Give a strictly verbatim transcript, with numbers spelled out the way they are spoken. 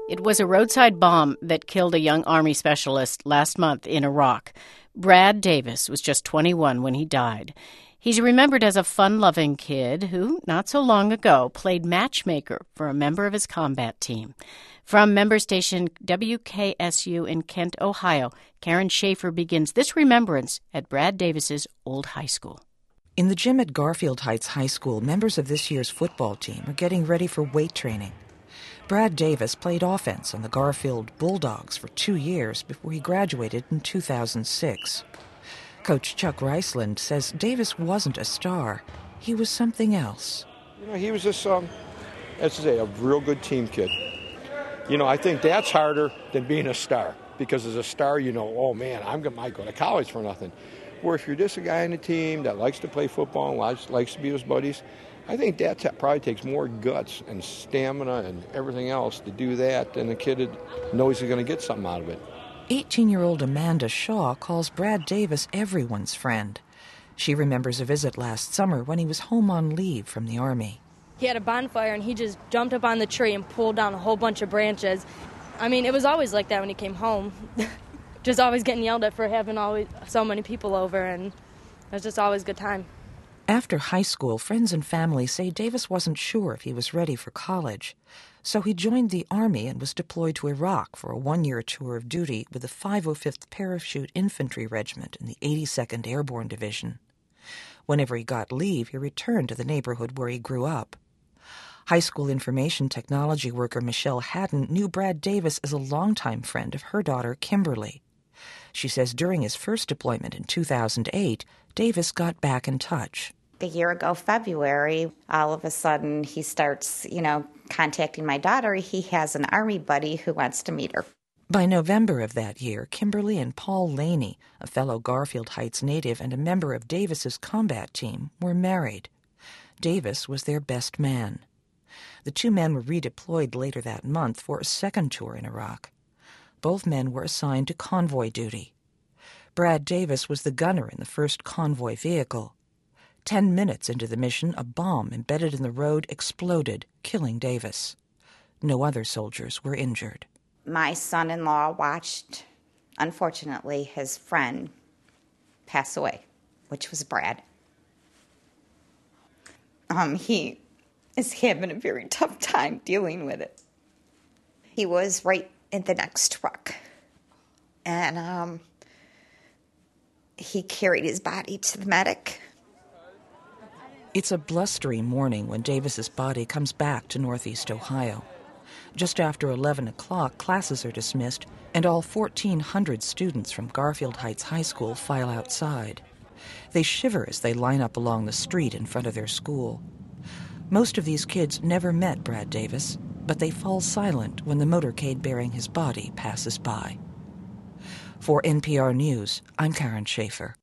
It was a roadside bomb that killed a young Army specialist last month in Iraq. Brad Davis was just twenty-one when he died. He's remembered as a fun-loving kid who, not so long ago, played matchmaker for a member of his combat team. From member station W K S U in Kent, Ohio, Karen Schaefer begins this remembrance at Brad Davis's old high school. In the gym at Garfield Heights High School, members of this year's football team are getting ready for weight training. Brad Davis played offense on the Garfield Bulldogs for two years before he graduated in two thousand six. Coach Chuck Reisland says Davis wasn't a star. He was something else. You know, he was just, um, as I say, a real good team kid. You know, I think that's harder than being a star, because as a star, you know, oh man, I'm going to go to college for nothing. Where if you're just a guy on the team that likes to play football and likes, likes to be with his buddies, I think that t- probably takes more guts and stamina and everything else to do that than a kid that knows he's going to get something out of it. eighteen-year-old Amanda Shaw calls Brad Davis everyone's friend. She remembers a visit last summer when he was home on leave from the Army. He had a bonfire and he just jumped up on the tree and pulled down a whole bunch of branches. I mean, it was always like that when he came home. Just always getting yelled at for having always so many people over, and it was just always a good time. After high school, friends and family say Davis wasn't sure if he was ready for college. So he joined the Army and was deployed to Iraq for a one-year tour of duty with the five oh fifth Parachute Infantry Regiment in the eighty-second Airborne Division. Whenever he got leave, he returned to the neighborhood where he grew up. High school information technology worker Michelle Haddon knew Brad Davis as a longtime friend of her daughter, Kimberly. She says during his first deployment in two thousand eight, Davis got back in touch. A year ago, February, all of a sudden he starts, you know, contacting my daughter. He has an Army buddy who wants to meet her. By November of that year, Kimberly and Paul Laney, a fellow Garfield Heights native and a member of Davis's combat team, were married. Davis was their best man. The two men were redeployed later that month for a second tour in Iraq. Both men were assigned to convoy duty. Brad Davis was the gunner in the first convoy vehicle. Ten minutes into the mission, a bomb embedded in the road exploded, killing Davis. No other soldiers were injured. My son-in-law watched, unfortunately, his friend pass away, which was Brad. Um, he is having a very tough time dealing with it. He was right in the next truck, and um, he carried his body to the medic. It's a blustery morning when Davis's body comes back to Northeast Ohio. Just after eleven o'clock, classes are dismissed, and all fourteen hundred students from Garfield Heights High School file outside. They shiver as they line up along the street in front of their school. Most of these kids never met Brad Davis, but they fall silent when the motorcade bearing his body passes by. For N P R News, I'm Karen Schaefer.